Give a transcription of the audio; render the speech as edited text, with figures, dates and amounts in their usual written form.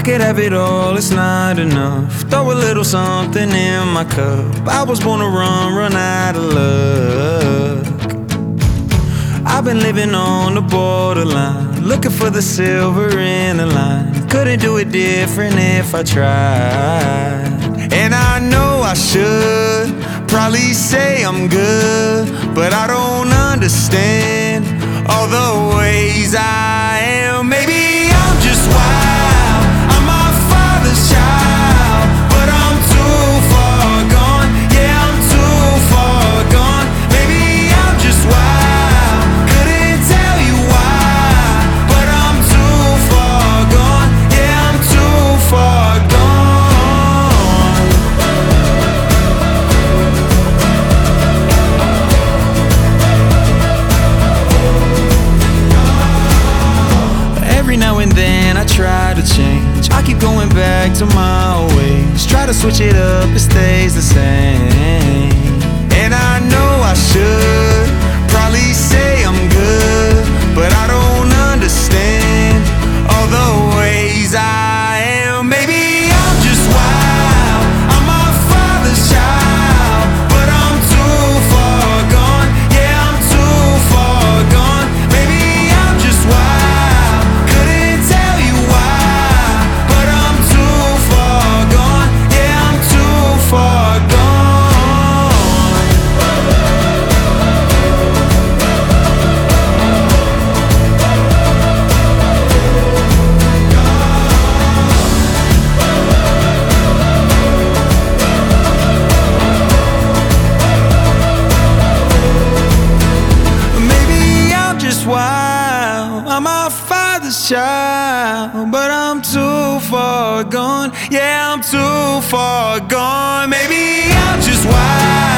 could have it all, it's not enough. Throw a little something in my cup. I was born to run out of luck. I've been living on the borderline, looking for the silver in the line. Couldn't do it different if I tried. And I know I should probably say I'm good, but I don't understand all the ways I am. Maybe I'm just wild, I'm my father's child, but I'm too far gone. Yeah, I'm too far gone. Maybe I'm just wild, couldn't tell you why, but I'm too far gone. Yeah, I'm too far gone. Every now and then I try to change, I keep going back to my old ways. Try to switch it up, it stays the same. And I know I should probably say I'm good, but I don't understand all the ways I am. Maybe I'm just wild, I'm my father's child, but I'm too far gone. Yeah, I'm too far gone. Maybe I'm just wild, couldn't tell you why, but I'm too far gone. Yeah, I'm too far gone. Maybe I'm just wild, I'm my father's child, but I'm too far gone. Yeah, I'm too far gone. Maybe I'm just wild.